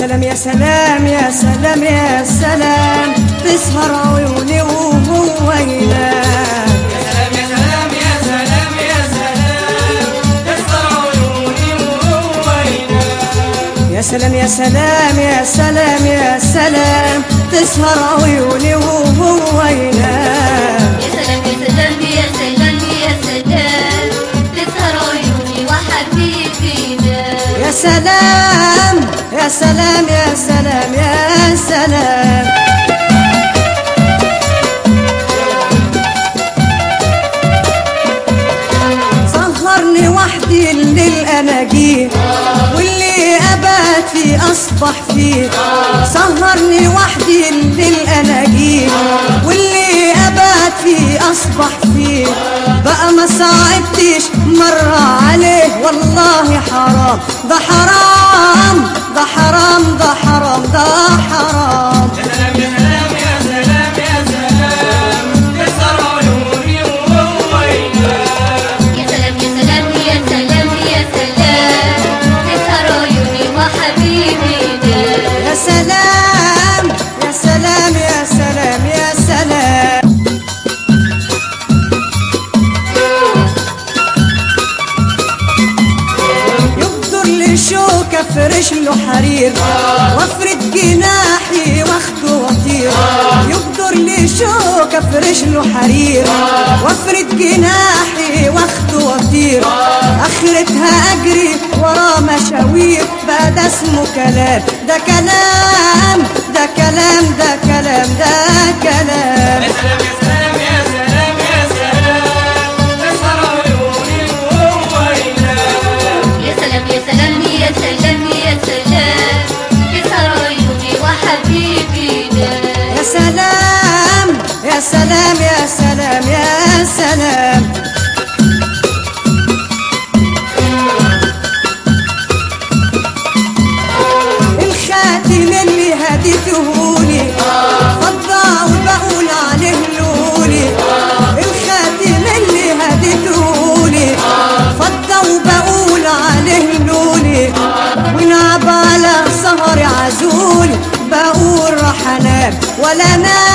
سلام يا سلام يا سلام يا سلام، تسهر عيوني وهو ينام. يا سلام يا سلام يا سلام يا سلام، تسهر عيوني وهو ينام. يا سلام يا سلام يا سلام يا سلام، تسهر عيوني وهو ينام. يا سلام يا سلام يا سلام يا سلام، تسهر عيوني وحبيبي ينام. يا سلام يا سلام يا سلام يا سلام. سهرني وحدي الليل انا جيت، واللي ابات فيه اصبح فيه. سهرني وحدي الليل انا جيت، واللي ابات فيه اصبح فيه. بقى ما صعبتش مرة عليه، والله حرام ده حرام ده حرام ده حرام ده حرام. يا سلام يا سلام يا سلام يا سلام، تسهر عيوني وهو ينام. يا سلام يا سلام يا سلام يا سلام، تسهر عيوني وحبيبي ينام. يا سلام يا سلام يا سلام يا سلام. يقدر لي شوك افرش له حرير، وافرد جناحي واخده واطير. يقدر لي شوك افرش له حرير، وافرد جناحي واخده واطير. اخرتها اجري ورا مشاوير، بقى ده اسمه كلام ده كلام ده كلام ده كلام ده كلام. يا سلام يا سلام يا سلام يا سلام، تسهر عيوني وهو ينام. يا سلام يا سلام يا سلام يا سلام، تسهر عيوني وحبيبي ينام. يا سلام يا سلام يا سلام يا سلام. الخاتم اللي هديتهولي فضة وبقول عليه لولي. الخاتم اللي هديتهولي فضة وبقول عليه لولي. ونعب على سهر عزولي، بقول راح انام ولا نام